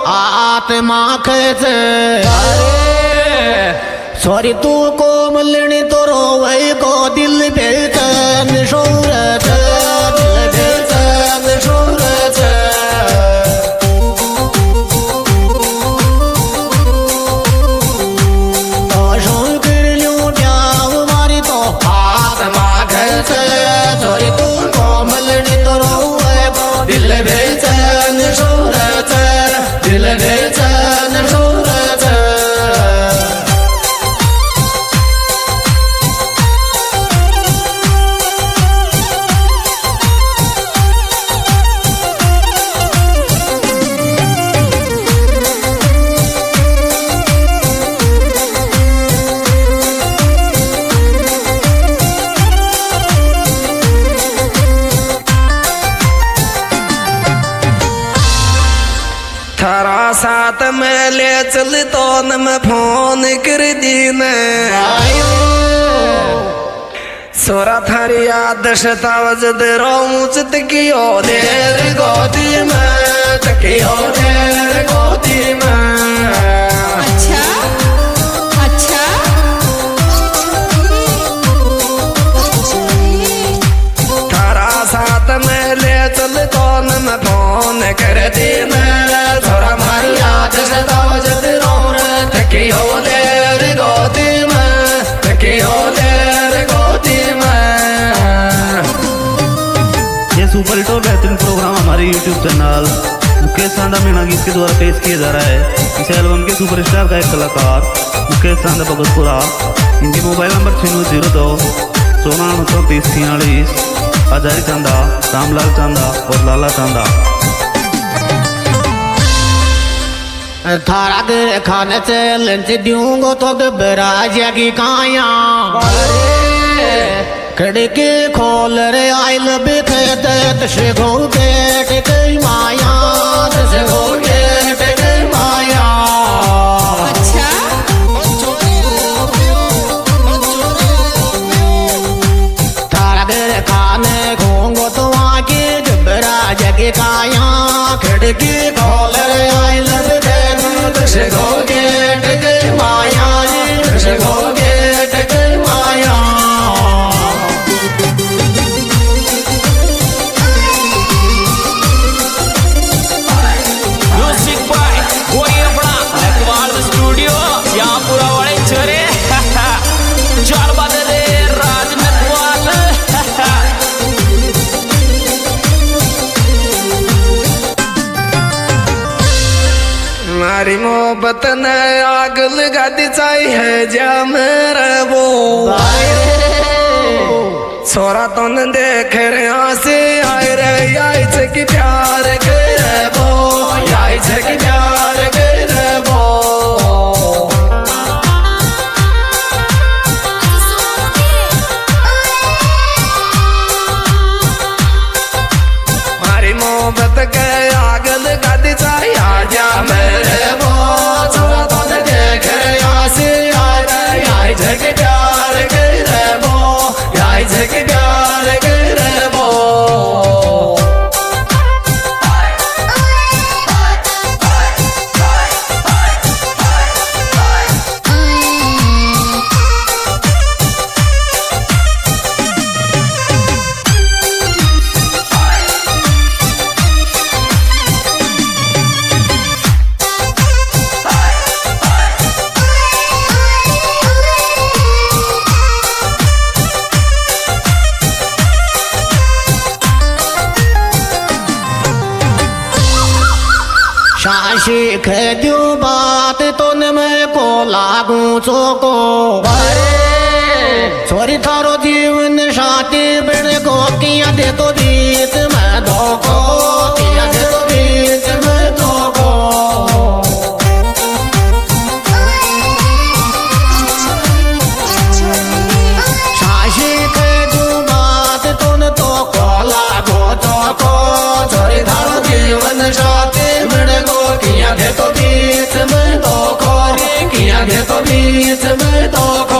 आत्मा कैसे सॉरी तू को मलनी तो रोवे को दिल बेचैन शोरत दिल बेचैन शोरत आशों कर लूं प्याव मारी तो आत्मा कैसे सॉरी तू को मलनी तो रोवे को दिल बेचैन शोरत दिल बेचैन शोरत थारा साथ में ले चल तो न मैं फोन कर दी ने सोरा थारी याद शतावज दे रोमुच तकियो देर गोदी में तकियो देर गोदी में अच्छा अच्छा थारा साथ में ले चल तो न मैं फोन कर दी ने सोरा थारी याद शतावज दे रोमुच तकियो देर गोदी में तकियो देर गोदी में। ये सुपर हिट और बेहतरीन प्रोग्राम हमारे YouTube चैनल मुकेश सांदा मीना गीत के द्वारा पेश किया जा रहा है। इस एल्बम के सुपरस्टार गायक कलाकार मुकेश सांदा भगतपुरा, इनके मोबाइल नंबर 9602 94 34 हजारी चंदा, रामलाल चंदा और लाला चंदा। थारा के खाने से लंच दूंगो तो घबरा जाएगी काया खिड़की खोल रे आई लब दशे गो गेट गई माया दशे गो गेट गई माया अच्छा थारा के खाने खोंगो तो आके घबरा जाएगी काया खिड़की खोल रे आई लब दशे गो गेट गई माया दशे गो गेट गई माया। म्यूजिक बाय गोयरबड़ा लकवाल स्टूडियो यापुरा वाले छोरे चार बजे रे राज नकवाल मारी मोहब्बत ने आग लगा दी चाहिए जा मेरे वो सोरा तो न देख रहे से आए रे आई से कि प्यार करे वो आई से कि प्यार करे वो मारी मोहब्बत के आग लगा दी चाहिए आजा मेरे वो सोरा तो न देख रहे से आए रे आई से कि प्यार करे वो आई से कि प्यार करे वो। शाशी खेदू बात तो मैं को लागू चोको सॉरी थारो जीवन शादी बिन को किया दे तो बीच में धोको किया दे तो बीच में धोको शाशी खेदू बात तो को लागू चोको सॉरी थारो जीवन शादी किया दे तो बीच में धोखो रे किया दे तो बीच में धोखो।